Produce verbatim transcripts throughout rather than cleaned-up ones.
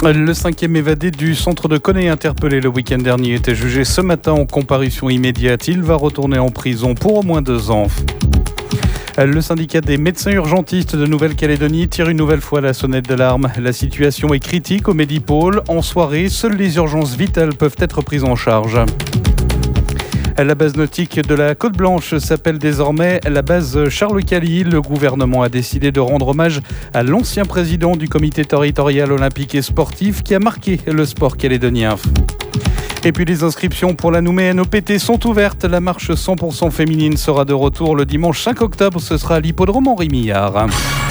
Le cinquième évadé du centre de Koné interpellé le week-end dernier était jugé ce matin en comparution immédiate. Il va retourner en prison pour au moins deux ans. Le syndicat des médecins urgentistes de Nouvelle-Calédonie tire une nouvelle fois la sonnette d'alarme. La situation est critique au Médipôle. En soirée, seules les urgences vitales peuvent être prises en charge. La base nautique de la Côte-Blanche s'appelle désormais la base Charles Cali. Le gouvernement a décidé de rendre hommage à l'ancien président du comité territorial olympique et sportif qui a marqué le sport calédonien. Et puis les inscriptions pour la Nouméenne O P T sont ouvertes. La marche cent pour cent féminine sera de retour le dimanche cinq octobre. Ce sera à l'hippodrome Henri Millard.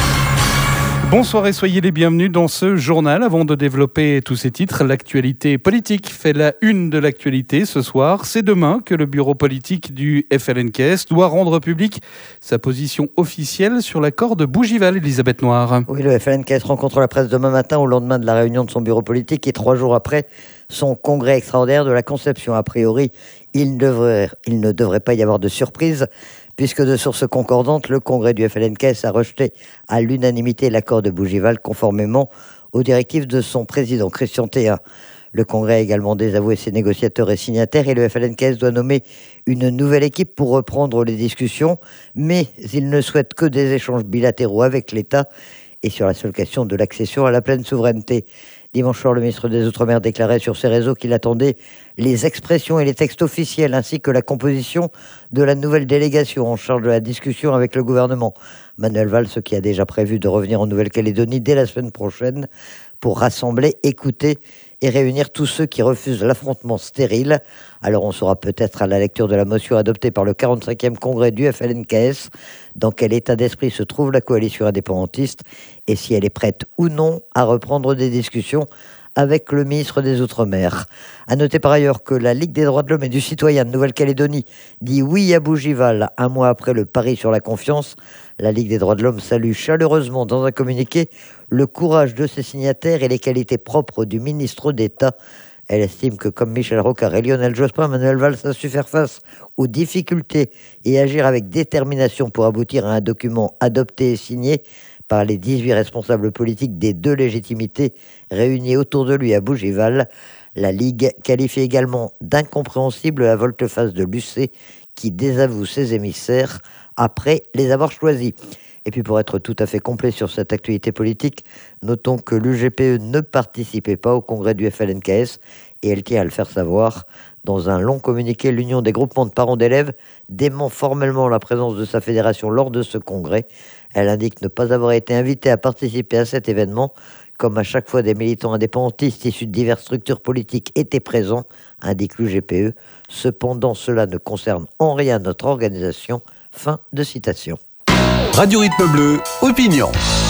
Bonsoir et soyez les bienvenus dans ce journal. Avant de développer tous ces titres, l'actualité politique fait la une de l'actualité ce soir. C'est demain que le bureau politique du F L N K S doit rendre public sa position officielle sur l'accord de Bougival. Elisabeth Noir. Oui, le F L N K S rencontre la presse demain matin au lendemain de la réunion de son bureau politique et trois jours après son congrès extraordinaire de la Conception. A priori, il, devrait, il ne devrait pas y avoir de surprise, puisque de sources concordantes, le congrès du F L N K S a rejeté à l'unanimité l'accord de Bougival conformément aux directives de son président, Christian Théin. Le congrès a également désavoué ses négociateurs et signataires et le F L N K S doit nommer une nouvelle équipe pour reprendre les discussions, mais il ne souhaite que des échanges bilatéraux avec l'État et sur la seule question de l'accession à la pleine souveraineté. Dimanche soir, le ministre des Outre-mer déclarait sur ses réseaux qu'il attendait les expressions et les textes officiels ainsi que la composition de la nouvelle délégation en charge de la discussion avec le gouvernement. Manuel Valls, qui a déjà prévu de revenir en Nouvelle-Calédonie dès la semaine prochaine pour rassembler, écouter et réunir tous ceux qui refusent l'affrontement stérile. Alors on saura peut-être à la lecture de la motion adoptée par le quarante-cinquième congrès du F L N K S dans quel état d'esprit se trouve la coalition indépendantiste et si elle est prête ou non à reprendre des discussions avec le ministre des Outre-mer. À noter par ailleurs que la Ligue des droits de l'homme et du citoyen de Nouvelle-Calédonie dit oui à Bougival un mois après le pari sur la confiance. La Ligue des droits de l'homme salue chaleureusement dans un communiqué le courage de ses signataires et les qualités propres du ministre d'État. Elle estime que comme Michel Rocard et Lionel Jospin, Manuel Valls a su faire face aux difficultés et agir avec détermination pour aboutir à un document adopté et signé par les dix-huit responsables politiques des deux légitimités réunis autour de lui à Bougival. La Ligue qualifie également d'incompréhensible la volte-face de l'U C qui désavoue ses émissaires après les avoir choisis. Et puis pour être tout à fait complet sur cette actualité politique, notons que l'U G P E ne participait pas au congrès du F L N K S et elle tient à le faire savoir. Dans un long communiqué, l'Union des groupements de parents d'élèves dément formellement la présence de sa fédération lors de ce congrès. Elle indique ne pas avoir été invitée à participer à cet événement. Comme à chaque fois des militants indépendantistes issus de diverses structures politiques étaient présents, indique l'U G P E. Cependant, cela ne concerne en rien notre organisation. Fin de citation. Radio Rythme Bleu, opinion.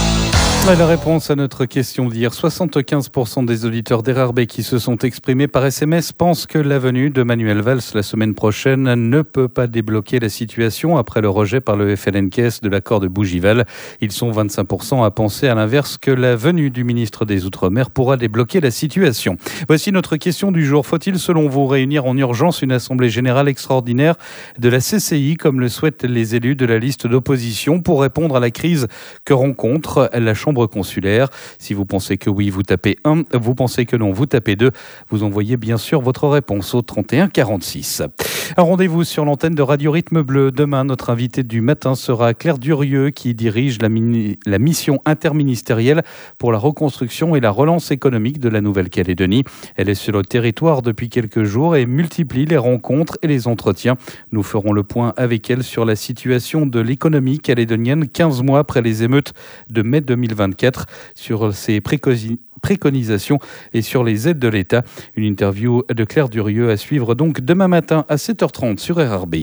La réponse à notre question d'hier, soixante-quinze pour cent des auditeurs d'R R B qui se sont exprimés par S M S pensent que la venue de Manuel Valls la semaine prochaine ne peut pas débloquer la situation après le rejet par le F L N K S de l'accord de Bougival. Ils sont vingt-cinq pour cent à penser à l'inverse que la venue du ministre des Outre-mer pourra débloquer la situation. Voici notre question du jour. Faut-il selon vous réunir en urgence une assemblée générale extraordinaire de la C C I comme le souhaitent les élus de la liste d'opposition pour répondre à la crise que rencontre la Chambre consulaire? Si vous pensez que oui, vous tapez un. Vous pensez que non, vous tapez deux. Vous envoyez bien sûr votre réponse au trente et un quarante-six. Un rendez-vous sur l'antenne de Radio Rythme Bleu. Demain, notre invité du matin sera Claire Durieux qui dirige la, mini- la mission interministérielle pour la reconstruction et la relance économique de la Nouvelle-Calédonie. Elle est sur le territoire depuis quelques jours et multiplie les rencontres et les entretiens. Nous ferons le point avec elle sur la situation de l'économie calédonienne quinze mois après les émeutes de mai deux mille vingt-quatre, sur ses précautions préconisations et sur les aides de l'État. Une interview de Claire Durieux à suivre donc demain matin à sept heures trente sur R R B.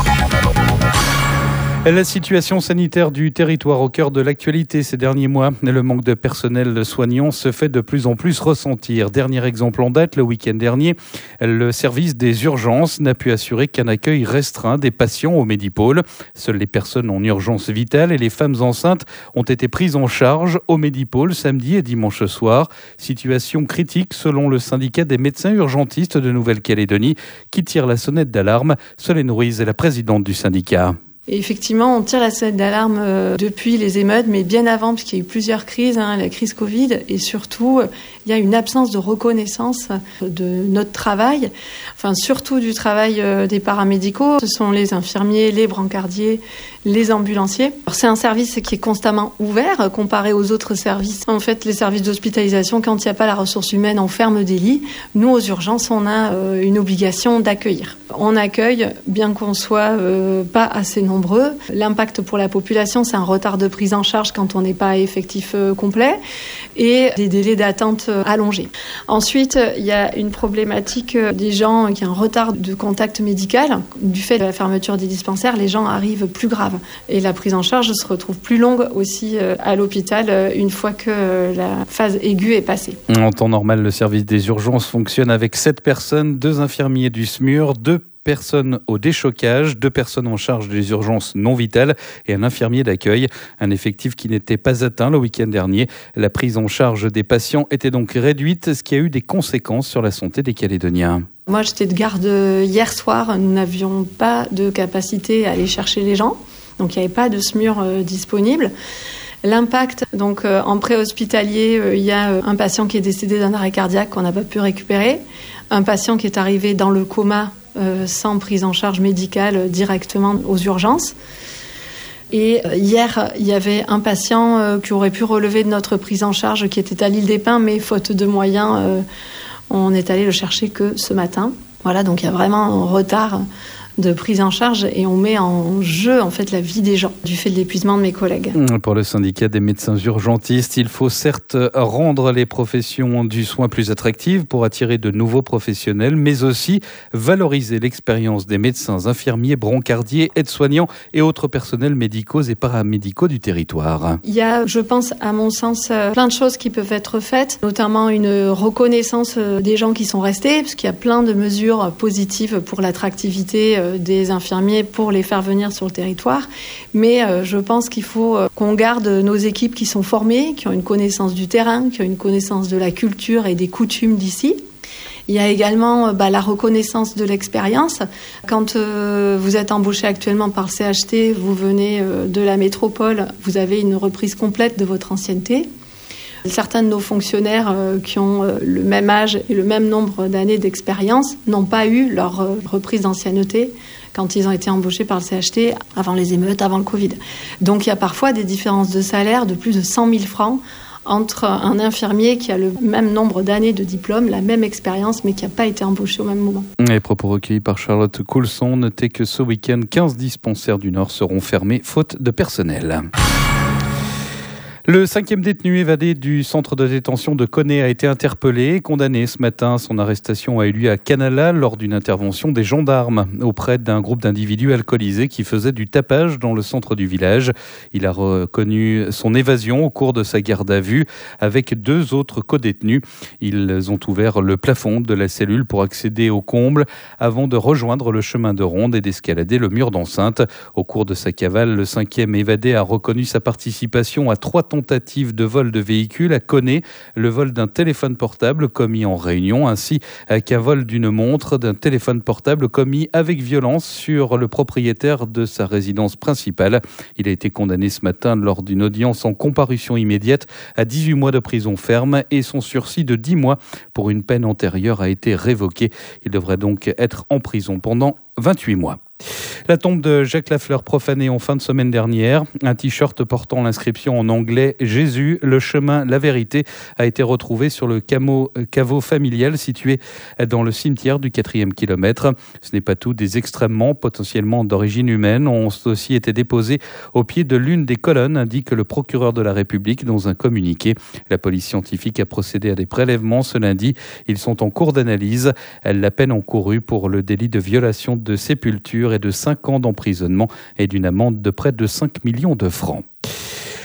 La situation sanitaire du territoire au cœur de l'actualité ces derniers mois. Le manque de personnel soignant se fait de plus en plus ressentir. Dernier exemple en date, le week-end dernier, le service des urgences n'a pu assurer qu'un accueil restreint des patients au Médipôle. Seules les personnes en urgence vitale et les femmes enceintes ont été prises en charge au Médipôle samedi et dimanche soir. Situation critique selon le syndicat des médecins urgentistes de Nouvelle-Calédonie qui tire la sonnette d'alarme. Solène Ruiz est la présidente du syndicat. Et effectivement, on tire la sonnette d'alarme euh, depuis les émeutes, mais bien avant, puisqu'il y a eu plusieurs crises, hein, la crise Covid, et surtout, euh, il y a une absence de reconnaissance de notre travail, enfin surtout du travail euh, des paramédicaux. Ce sont les infirmiers, les brancardiers, les ambulanciers. Alors, c'est un service qui est constamment ouvert euh, comparé aux autres services. En fait, les services d'hospitalisation, quand il n'y a pas la ressource humaine, on ferme des lits. Nous, aux urgences, on a euh, une obligation d'accueillir. On accueille, bien qu'on soit euh, pas assez nombreux. L'impact pour la population, c'est un retard de prise en charge quand on n'est pas à effectif euh, complet et des délais d'attente euh, allongés. Ensuite, il y a une problématique euh, des gens qui ont un retard de contact médical. Du fait de la fermeture des dispensaires, les gens arrivent plus graves et la prise en charge se retrouve plus longue aussi euh, à l'hôpital euh, une fois que euh, la phase aiguë est passée. En temps normal, le service des urgences fonctionne avec sept personnes, deux infirmiers du S M U R, deux personnes au déchocage, deux personnes en charge des urgences non vitales et un infirmier d'accueil. Un effectif qui n'était pas atteint le week-end dernier. La prise en charge des patients était donc réduite, ce qui a eu des conséquences sur la santé des Calédoniens. Moi, j'étais de garde hier soir. Nous n'avions pas de capacité à aller chercher les gens. Donc, il n'y avait pas de S M U R euh, disponible. L'impact, donc euh, en pré-hospitalier, euh, il y a euh, un patient qui est décédé d'un arrêt cardiaque qu'on n'a pas pu récupérer. Un patient qui est arrivé dans le coma Euh, sans prise en charge médicale euh, directement aux urgences. Et euh, hier, il y avait un patient euh, qui aurait pu relever de notre prise en charge qui était à l'île des Pins, mais faute de moyens, euh, on est allé le chercher que ce matin. Voilà, donc il y a vraiment un retard de prise en charge et on met en jeu en fait la vie des gens du fait de l'épuisement de mes collègues. Pour le syndicat des médecins urgentistes, il faut certes rendre les professions du soin plus attractives pour attirer de nouveaux professionnels, mais aussi valoriser l'expérience des médecins, infirmiers, brancardiers, aides-soignants et autres personnels médicaux et paramédicaux du territoire. Il y a, je pense, à mon sens, plein de choses qui peuvent être faites, notamment une reconnaissance des gens qui sont restés, parce qu'il y a plein de mesures positives pour l'attractivité des infirmiers pour les faire venir sur le territoire. Mais euh, je pense qu'il faut euh, qu'on garde nos équipes qui sont formées, qui ont une connaissance du terrain, qui ont une connaissance de la culture et des coutumes d'ici. Il y a également euh, bah, la reconnaissance de l'expérience. Quand euh, vous êtes embauché actuellement par le C H T, vous venez euh, de la métropole, vous avez une reprise complète de votre ancienneté. Certains de nos fonctionnaires euh, qui ont euh, le même âge et le même nombre d'années d'expérience n'ont pas eu leur euh, reprise d'ancienneté quand ils ont été embauchés par le C H T avant les émeutes, avant le Covid. Donc il y a parfois des différences de salaire de plus de cent mille francs entre un infirmier qui a le même nombre d'années de diplôme, la même expérience, mais qui n'a pas été embauché au même moment. Les propos recueillis par Charlotte Coulson. Notez que ce week-end, quinze dispensaires du Nord seront fermés faute de personnel. Le cinquième détenu évadé du centre de détention de Koné a été interpellé et condamné ce matin. Son arrestation a eu lieu à Canala lors d'une intervention des gendarmes auprès d'un groupe d'individus alcoolisés qui faisaient du tapage dans le centre du village. Il a reconnu son évasion au cours de sa garde à vue avec deux autres codétenus. Ils ont ouvert le plafond de la cellule pour accéder au comble avant de rejoindre le chemin de ronde et d'escalader le mur d'enceinte. Au cours de sa cavale, le cinquième évadé a reconnu sa participation à trois tentative de vol de véhicule, à Koné, le vol d'un téléphone portable commis en réunion, ainsi qu'un vol d'une montre, d'un téléphone portable commis avec violence sur le propriétaire de sa résidence principale. Il a été condamné ce matin lors d'une audience en comparution immédiate à dix-huit mois de prison ferme et son sursis de dix mois pour une peine antérieure a été révoqué. Il devrait donc être en prison pendant vingt-huit mois. La tombe de Jacques Lafleur profanée en fin de semaine dernière. Un t-shirt portant l'inscription en anglais « Jésus, le chemin, la vérité » a été retrouvé sur le camo, caveau familial situé dans le cimetière du quatrième kilomètre. Ce n'est pas tout, des excréments potentiellement d'origine humaine ont aussi été déposés au pied de l'une des colonnes, indique le procureur de la République dans un communiqué. La police scientifique a procédé à des prélèvements ce lundi. Ils sont en cours d'analyse. La peine encourue pour le délit de violation de sépulture est de cinq ans d'emprisonnement et d'une amende de près de cinq millions de francs.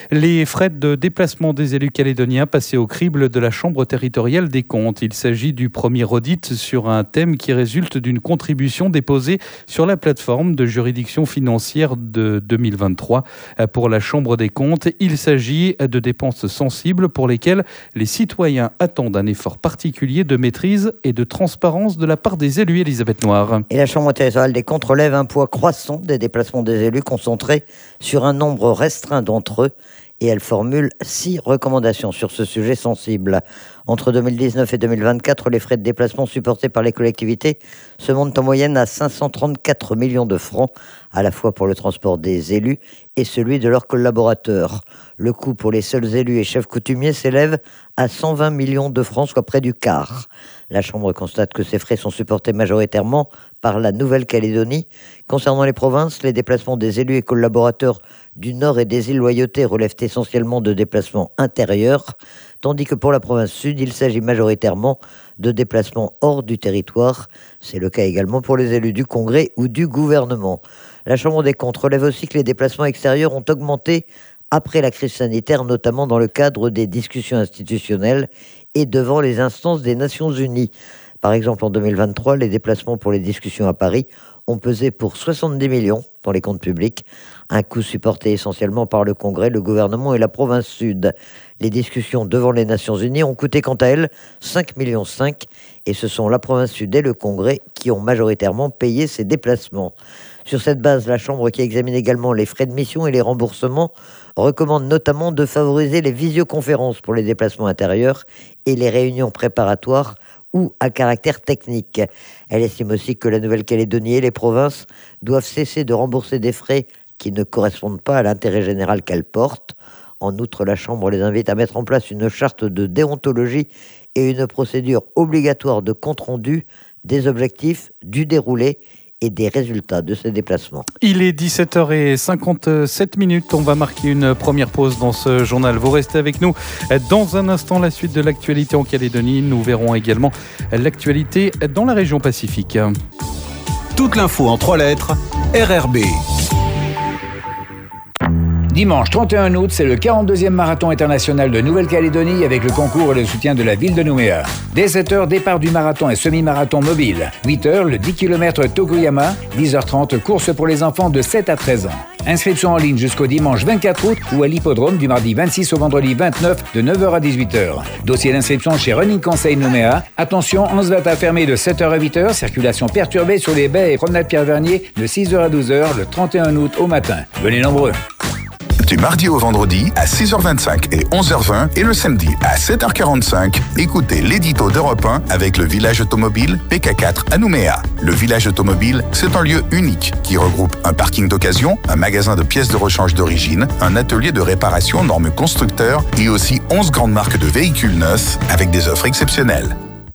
Les frais de déplacement des élus calédoniens passés au crible de la Chambre territoriale des comptes. Il s'agit du premier audit sur un thème qui résulte d'une contribution déposée sur la plateforme de juridiction financière de deux mille vingt-trois pour la Chambre des comptes. Il s'agit de dépenses sensibles pour lesquelles les citoyens attendent un effort particulier de maîtrise et de transparence de la part des élus. Elisabeth Noir. Et la Chambre territoriale des comptes relève un poids croissant des déplacements des élus concentrés sur un nombre restreint d'entre eux, et elle formule six recommandations sur ce sujet sensible. Entre deux mille dix-neuf et deux mille vingt-quatre, les frais de déplacement supportés par les collectivités se montent en moyenne à cinq cent trente-quatre millions de francs, à la fois pour le transport des élus et celui de leurs collaborateurs. Le coût pour les seuls élus et chefs coutumiers s'élève à cent vingt millions de francs, soit près du quart. La Chambre constate que ces frais sont supportés majoritairement par la Nouvelle-Calédonie. Concernant les provinces, les déplacements des élus et collaborateurs du Nord et des îles Loyauté relèvent essentiellement de déplacements intérieurs, tandis que pour la province Sud, il s'agit majoritairement de déplacements hors du territoire. C'est le cas également pour les élus du Congrès ou du gouvernement. La Chambre des comptes relève aussi que les déplacements extérieurs ont augmenté après la crise sanitaire, notamment dans le cadre des discussions institutionnelles et devant les instances des Nations Unies. Par exemple, en deux mille vingt-trois, les déplacements pour les discussions à Paris ont pesé pour soixante-dix millions dans les comptes publics, un coût supporté essentiellement par le Congrès, le gouvernement et la province Sud. Les discussions devant les Nations Unies ont coûté quant à elles cinq virgule cinq millions et ce sont la province Sud et le Congrès qui ont majoritairement payé ces déplacements. Sur cette base, la Chambre, qui examine également les frais de mission et les remboursements, recommande notamment de favoriser les visioconférences pour les déplacements intérieurs et les réunions préparatoires ou à caractère technique. Elle estime aussi que la Nouvelle-Calédonie et les provinces doivent cesser de rembourser des frais qui ne correspondent pas à l'intérêt général qu'elles portent. En outre, la Chambre les invite à mettre en place une charte de déontologie et une procédure obligatoire de compte-rendu des objectifs, du déroulé et des résultats de ces déplacements. Il est dix-sept heures cinquante-sept minutes. On va marquer une première pause dans ce journal. Vous restez avec nous. Dans un instant, la suite de l'actualité en Calédonie. Nous verrons également l'actualité dans la région Pacifique. Toute l'info en trois lettres, R R B. Dimanche trente et un août, c'est le quarante-deuxième marathon international de Nouvelle-Calédonie avec le concours et le soutien de la ville de Nouméa. Dès sept heures, départ du marathon et semi-marathon mobile. huit heures, le dix kilomètres Tokuyama. dix heures trente, course pour les enfants de sept à treize ans. Inscription en ligne jusqu'au dimanche vingt-quatre août ou à l'hippodrome du mardi vingt-six au vendredi vingt-neuf de neuf heures à dix-huit heures. Dossier d'inscription chez Running Conseil Nouméa. Attention, Ansvata fermé de sept heures à huit heures. Circulation perturbée sur les baies et promenade Pierre-Vernier de six heures à douze heures le trente et un août au matin. Venez nombreux. Du mardi au vendredi à six heures vingt-cinq et onze heures vingt et le samedi à sept heures quarante-cinq, écoutez l'édito d'Europe un avec le village automobile P K quatre à Nouméa. Le village automobile, c'est un lieu unique qui regroupe un parking d'occasion, un magasin de pièces de rechange d'origine, un atelier de réparation normes constructeurs et aussi onze grandes marques de véhicules neufs avec des offres exceptionnelles.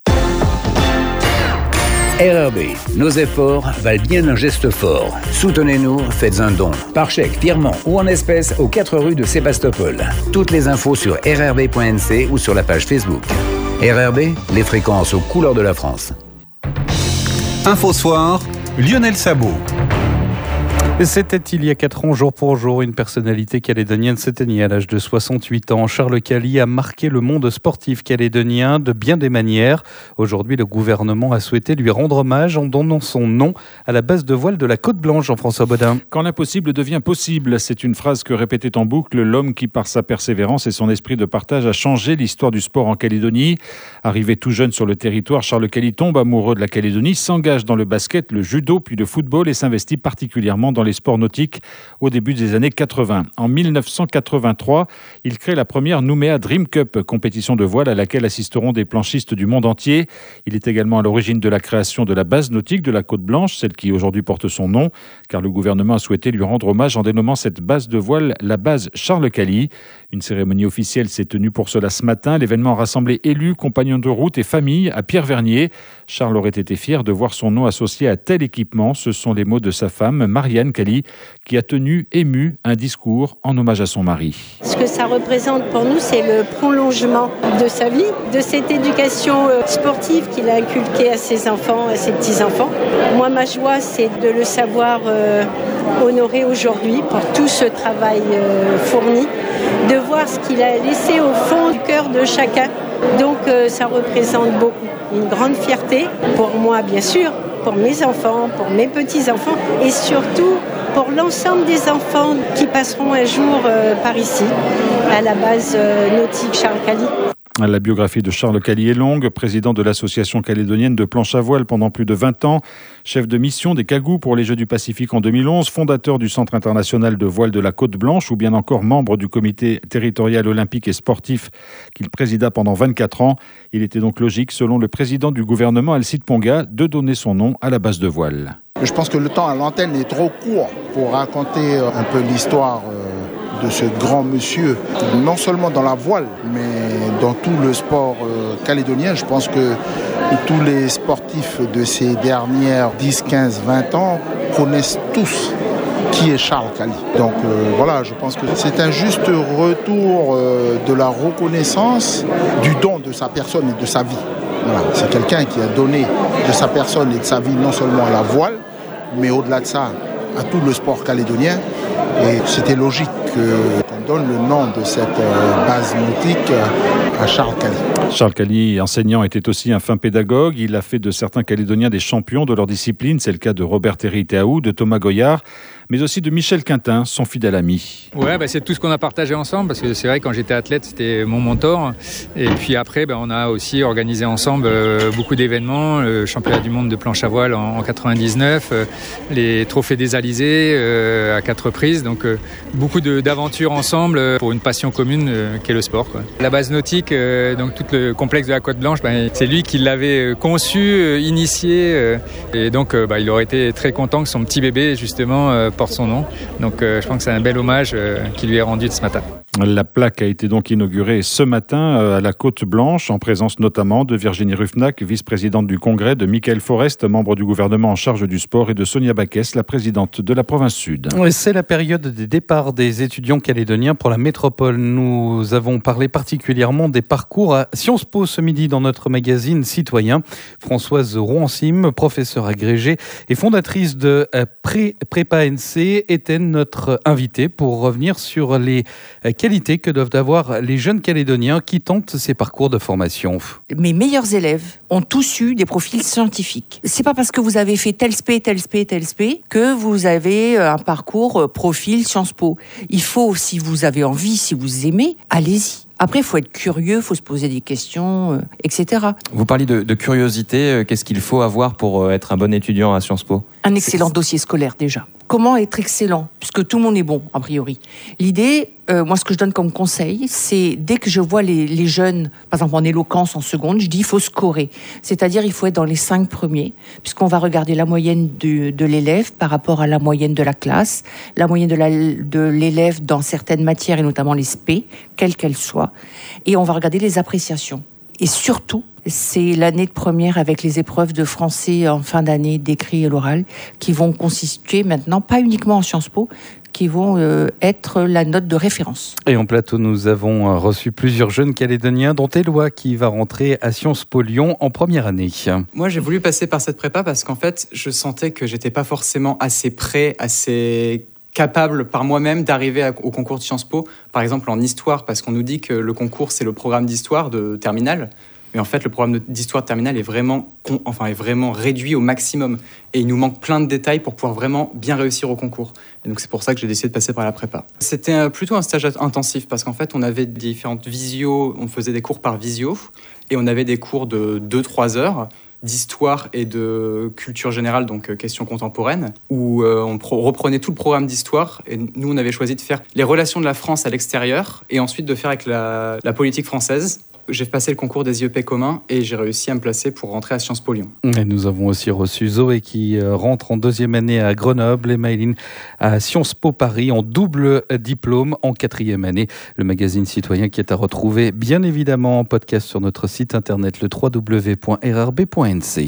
R R B, nos efforts valent bien un geste fort. Soutenez-nous, faites un don. Par chèque, virement ou en espèces aux quatre rues de Sébastopol. Toutes les infos sur r r b point n c ou sur la page Facebook. R R B, les fréquences aux couleurs de la France. Info Soir, Lionel Sabot. C'était il y a quatre ans, jour pour jour, une personnalité calédonienne s'éteignait à l'âge de soixante-huit ans. Charles Cali a marqué le monde sportif calédonien de bien des manières. Aujourd'hui, le gouvernement a souhaité lui rendre hommage en donnant son nom à la base de voile de la Côte-Blanche, Jean-François Bodin. Quand l'impossible devient possible, c'est une phrase que répétait en boucle l'homme qui, par sa persévérance et son esprit de partage, a changé l'histoire du sport en Calédonie. Arrivé tout jeune sur le territoire, Charles Cali tombe amoureux de la Calédonie, s'engage dans le basket, le judo puis le football et s'investit particulièrement dans les sports nautiques au début des années quatre-vingts. En mille neuf cent quatre-vingt-trois, il crée la première Nouméa Dream Cup, compétition de voile à laquelle assisteront des planchistes du monde entier. Il est également à l'origine de la création de la base nautique de la Côte-Blanche, celle qui aujourd'hui porte son nom, car le gouvernement a souhaité lui rendre hommage en dénommant cette base de voile la base Charles Cali. Une cérémonie officielle s'est tenue pour cela ce matin. L'événement a rassemblé élus, compagnons de route et familles à Pierre-Vernier. Charles aurait été fier de voir son nom associé à tel équipement. Ce sont les mots de sa femme, Marianne Cali, qui a tenu, ému, un discours en hommage à son mari. Ce que ça représente pour nous, c'est le prolongement de sa vie, de cette éducation sportive qu'il a inculquée à ses enfants, à ses petits-enfants. Moi, ma joie, c'est de le savoir euh, honorer aujourd'hui pour tout ce travail euh, fourni, de voir ce qu'il a laissé au fond du cœur de chacun. Donc euh, ça représente beaucoup, une grande fierté pour moi bien sûr, pour mes enfants, pour mes petits-enfants et surtout pour l'ensemble des enfants qui passeront un jour euh, par ici, à la base euh, nautique Charles Cali. La biographie de Charles Cali est longue, président de l'association calédonienne de planche à voile pendant plus de vingt ans, chef de mission des Cagous pour les Jeux du Pacifique en deux mille onze, fondateur du Centre international de voile de la Côte Blanche ou bien encore membre du comité territorial olympique et sportif qu'il présida pendant vingt-quatre ans. Il était donc logique, selon le président du gouvernement Alcide Ponga, de donner son nom à la base de voile. Je pense que le temps à l'antenne est trop court pour raconter un peu l'histoire de ce grand monsieur, non seulement dans la voile, mais dans tout le sport euh, calédonien. Je pense que tous les sportifs de ces dernières dix, quinze, vingt ans connaissent tous qui est Charles Cali. Donc euh, voilà, je pense que c'est un juste retour euh, de la reconnaissance du don de sa personne et de sa vie. Voilà. C'est quelqu'un qui a donné de sa personne et de sa vie non seulement à la voile, mais au-delà de ça, à tout le sport calédonien. Et c'était logique qu'on donne le nom de cette base nautique à Charles Cali. Charles Cali, enseignant, était aussi un fin pédagogue. Il a fait de certains Calédoniens des champions de leur discipline. C'est le cas de Robert Terry-Teaou, de Thomas Goyard, mais aussi de Michel Quintin, son fidèle ami. Ouais, bah c'est tout ce qu'on a partagé ensemble, parce que c'est vrai, quand j'étais athlète, c'était mon mentor. Et puis après, bah, on a aussi organisé ensemble euh, beaucoup d'événements, le championnat du monde de planche à voile en, en quatre-vingt-dix-neuf, euh, les trophées des Alizés euh, à quatre reprises. Donc euh, beaucoup de, d'aventures ensemble euh, pour une passion commune euh, qu'est le sport, quoi. La base nautique, euh, donc tout le complexe de la Côte Blanche, bah, c'est lui qui l'avait conçu, euh, initié. Euh, et donc euh, bah, il aurait été très content que son petit bébé, justement, euh, porte son nom. Donc euh, je pense que c'est un bel hommage euh, qui lui est rendu ce matin. La plaque a été donc inaugurée ce matin à la Côte Blanche, en présence notamment de Virginie Ruffnac, vice-présidente du Congrès, de Michael Forest, membre du gouvernement en charge du sport, et de Sonia Baquès, la présidente de la province Sud. C'est la période des départs des étudiants calédoniens pour la métropole. Nous avons parlé particulièrement des parcours à Sciences Po ce midi dans notre magazine Citoyen. Françoise Rouansim, professeure agrégée et fondatrice de Pré- Prépa N C, était notre invitée pour revenir sur les qualités que doivent avoir les jeunes Calédoniens qui tentent ces parcours de formation. Mes meilleurs élèves ont tous eu des profils scientifiques. C'est pas parce que vous avez fait tel spé, tel spé, tel spé que vous avez un parcours profil Sciences Po. Il faut, si vous avez envie, si vous aimez, allez-y. Après, il faut être curieux, il faut se poser des questions, euh, et cetera. Vous parlez de, de curiosité. Qu'est-ce qu'il faut avoir pour être un bon étudiant à Sciences Po ? Un excellent C'est... dossier scolaire, déjà. Comment être excellent ? Puisque tout le monde est bon, a priori. L'idée, euh, moi, ce que je donne comme conseil, c'est dès que je vois les, les jeunes, par exemple en éloquence en seconde, je dis il faut scorer. C'est-à-dire, il faut être dans les cinq premiers, puisqu'on va regarder la moyenne de, de l'élève par rapport à la moyenne de la classe, la moyenne de, la, de l'élève dans certaines matières, et notamment les spé, quelles qu'elles soient. Et on va regarder les appréciations. Et surtout, c'est l'année de première avec les épreuves de français en fin d'année, d'écrit et l'oral, qui vont constituer maintenant, pas uniquement en Sciences Po, qui vont euh, être la note de référence. Et en plateau, nous avons reçu plusieurs jeunes Calédoniens, dont Éloi, qui va rentrer à Sciences Po Lyon en première année. Moi, j'ai voulu passer par cette prépa parce qu'en fait, je sentais que j'étais pas forcément assez prêt, assez capable par moi-même d'arriver au concours de Sciences Po, par exemple en histoire, parce qu'on nous dit que le concours, c'est le programme d'histoire de terminale. Mais en fait, le programme d'histoire de terminale est vraiment, enfin, est vraiment réduit au maximum. Et il nous manque plein de détails pour pouvoir vraiment bien réussir au concours. Et donc, c'est pour ça que j'ai décidé de passer par la prépa. C'était plutôt un stage intensif parce qu'en fait, on avait différentes visios, on faisait des cours par visio. Et on avait des cours de deux à trois heures d'histoire et de culture générale, donc questions contemporaines, où euh, on pro- reprenait tout le programme d'histoire. Et nous, on avait choisi de faire les relations de la France à l'extérieur et ensuite de faire avec la, la politique française. J'ai passé le concours des I E P communs et j'ai réussi à me placer pour rentrer à Sciences Po Lyon. Et nous avons aussi reçu Zoé qui rentre en deuxième année à Grenoble et Maëline à Sciences Po Paris en double diplôme en quatrième année. Le magazine Citoyen qui est à retrouver bien évidemment en podcast sur notre site internet le w w w point r r b point n c.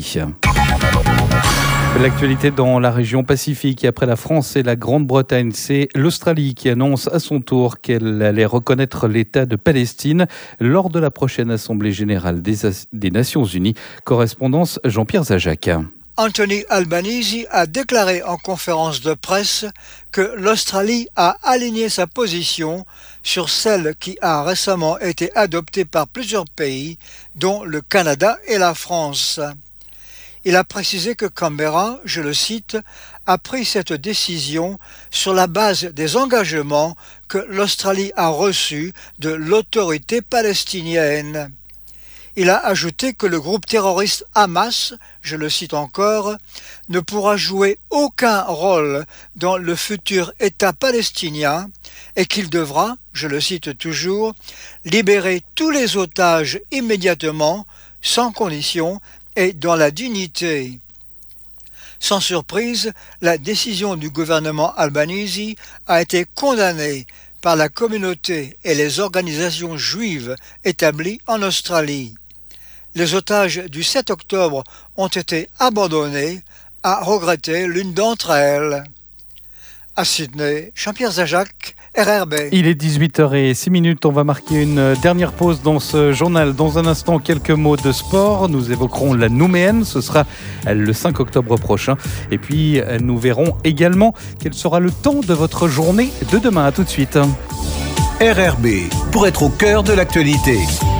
L'actualité dans la région Pacifique, après la France et la Grande-Bretagne, c'est l'Australie qui annonce à son tour qu'elle allait reconnaître l'État de Palestine lors de la prochaine Assemblée générale des, des Nations Unies. Correspondance Jean-Pierre Zajac. Anthony Albanese a déclaré en conférence de presse que l'Australie a aligné sa position sur celle qui a récemment été adoptée par plusieurs pays, dont le Canada et la France. Il a précisé que Canberra, je le cite, a pris cette décision sur la base des engagements que l'Australie a reçus de l'autorité palestinienne. Il a ajouté que le groupe terroriste Hamas, je le cite encore, ne pourra jouer aucun rôle dans le futur État palestinien et qu'il devra, je le cite toujours, libérer tous les otages immédiatement, sans condition et dans la dignité. Sans surprise, la décision du gouvernement Albanese a été condamnée par la communauté et les organisations juives établies en Australie. Les otages du sept octobre ont été abandonnés, a regretté l'une d'entre elles. À Sydney, Jean-Pierre Zajac, R R B. Il est dix-huit heures six, on va marquer une dernière pause dans ce journal. Dans un instant, quelques mots de sport. Nous évoquerons la Nouméenne, ce sera le cinq octobre prochain. Et puis, nous verrons également quel sera le temps de votre journée de demain. À tout de suite. R R B, pour être au cœur de l'actualité.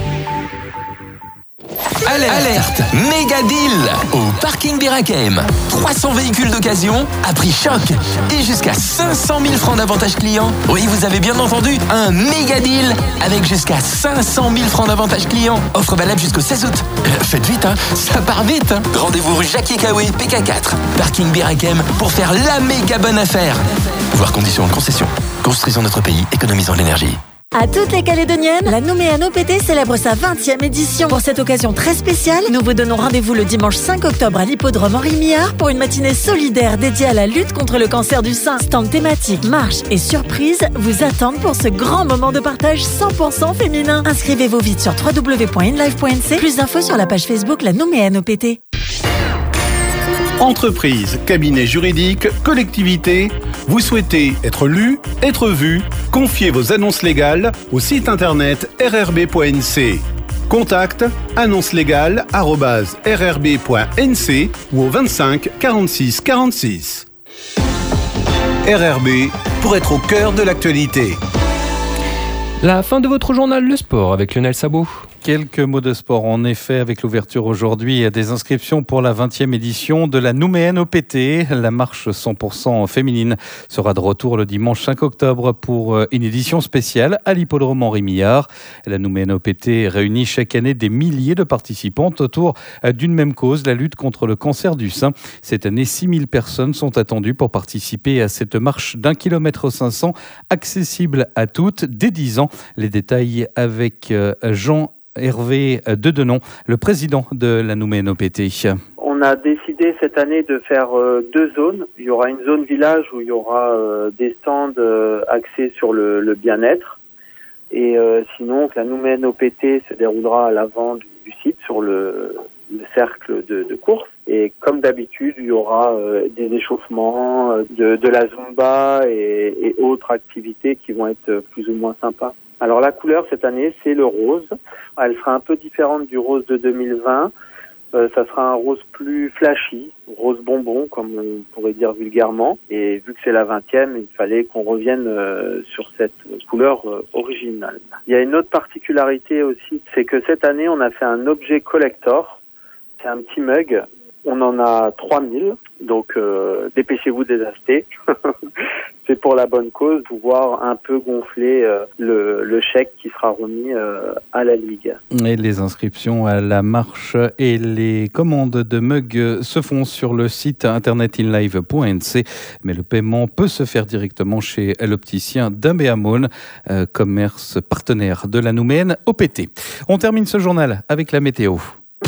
Alerte, Alerte Méga deal au parking Birakem. trois cents véhicules d'occasion à prix choc et jusqu'à cinq cent mille francs d'avantage client. Oui, vous avez bien entendu, un méga deal avec jusqu'à cinq cent mille francs d'avantage client. Offre valable jusqu'au seize août. Euh, faites vite, hein, ça part vite. Hein. Rendez-vous rue Jacques Ekawé, P K quatre. Parking Birakem pour faire la méga bonne affaire. Voir conditions en concession. Construisons notre pays, économisons l'énergie. À toutes les Calédoniennes, la Nouméenne O P T célèbre sa vingtième édition. Pour cette occasion très spéciale, nous vous donnons rendez-vous le dimanche cinq octobre à l'hippodrome Henri Millard pour une matinée solidaire dédiée à la lutte contre le cancer du sein. Stand thématique, marche et surprise vous attendent pour ce grand moment de partage cent pour cent féminin. Inscrivez-vous vite sur w w w point inlive point n c. Plus d'infos sur la page Facebook La Nouméenne O P T. Entreprise, cabinet juridique, collectivité, vous souhaitez être lu, être vu, confiez vos annonces légales au site internet r r b point n c. Contact annonce légale arobase r r b point n c ou au vingt-cinq quarante-six quarante-six. R R B, pour être au cœur de l'actualité. La fin de votre journal Le Sport avec Lionel Sabot. Quelques mots de sport. En effet, avec l'ouverture aujourd'hui des inscriptions pour la vingtième édition de la Nouméenne O P T. La marche cent pour cent féminine sera de retour le dimanche cinq octobre pour une édition spéciale à l'hippodrome Henri Millard. La Nouméenne O P T réunit chaque année des milliers de participantes autour d'une même cause, la lutte contre le cancer du sein. Cette année, six mille personnes sont attendues pour participer à cette marche d'un kilomètre cinq cents, accessible à toutes dès dix ans. Les détails avec Jean Hervé Dedenon, le président de la Nouméenne O P T. On a décidé cette année de faire euh, deux zones. Il y aura une zone village où il y aura euh, des stands euh, axés sur le, le bien-être. Et euh, sinon, la Nouméenne O P T se déroulera à l'avant du, du site, sur le, le cercle de, de course. Et comme d'habitude, il y aura euh, des échauffements, euh, de, de la Zumba et, et autres activités qui vont être plus ou moins sympas. Alors la couleur cette année, c'est le rose. Elle sera un peu différente du rose de deux mille vingt. Euh, ça sera un rose plus flashy, rose bonbon, comme on pourrait dire vulgairement. Et vu que c'est la vingtième, il fallait qu'on revienne euh, sur cette couleur euh, originale. Il y a une autre particularité aussi, c'est que cette année, on a fait un objet collector. C'est un petit mug. On en a trois mille, donc euh, dépêchez-vous de les acheter. C'est pour la bonne cause, pouvoir un peu gonfler euh, le, le chèque qui sera remis euh, à la Ligue. Et les inscriptions à la marche et les commandes de mugs se font sur le site internet inlive point n c, mais le paiement peut se faire directement chez l'opticien d'Ambéamone, euh, commerce partenaire de la Nouméenne O P T. On termine ce journal avec la météo.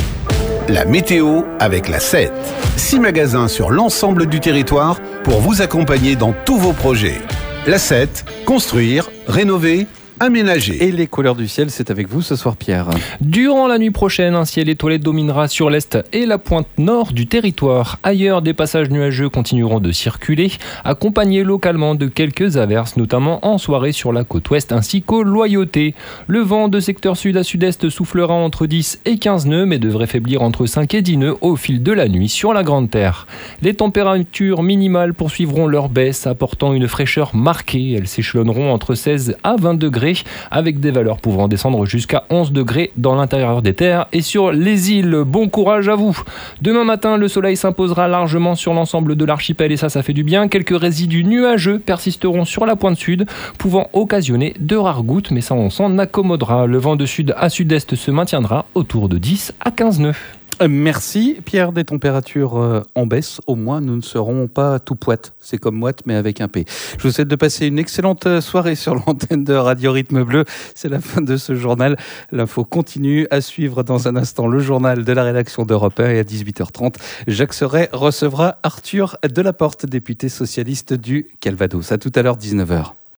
La météo avec la sept. Six magasins sur l'ensemble du territoire pour vous accompagner dans tous vos projets. La sept, construire, rénover, aménagés. Et les couleurs du ciel, c'est avec vous ce soir, Pierre. Durant la nuit prochaine, un ciel étoilé dominera sur l'est et la pointe nord du territoire. Ailleurs, des passages nuageux continueront de circuler, accompagnés localement de quelques averses, notamment en soirée sur la côte ouest ainsi qu'aux Loyautés. Le vent de secteur sud à sud-est soufflera entre dix et quinze nœuds, mais devrait faiblir entre cinq et dix nœuds au fil de la nuit sur la Grande Terre. Les températures minimales poursuivront leur baisse, apportant une fraîcheur marquée. Elles s'échelonneront entre seize à vingt degrés, avec des valeurs pouvant descendre jusqu'à onze degrés dans l'intérieur des terres et sur les îles. Bon courage à vous. Demain matin, le soleil s'imposera largement sur l'ensemble de l'archipel et ça, ça fait du bien. Quelques résidus nuageux persisteront sur la pointe sud, pouvant occasionner de rares gouttes, mais ça, on s'en accommodera. Le vent de sud à sud-est se maintiendra autour de dix à quinze nœuds. Merci Pierre, des températures euh, en baisse, au moins nous ne serons pas tout poète, c'est comme moite mais avec un P. Je vous souhaite de passer une excellente soirée sur l'antenne de Radio Rythme Bleu, c'est la fin de ce journal. L'info continue à suivre dans un instant le journal de la rédaction d'Europe un et à dix-huit heures trente, Jacques Serret recevra Arthur Delaporte, député socialiste du Calvados. À tout à l'heure, dix-neuf heures.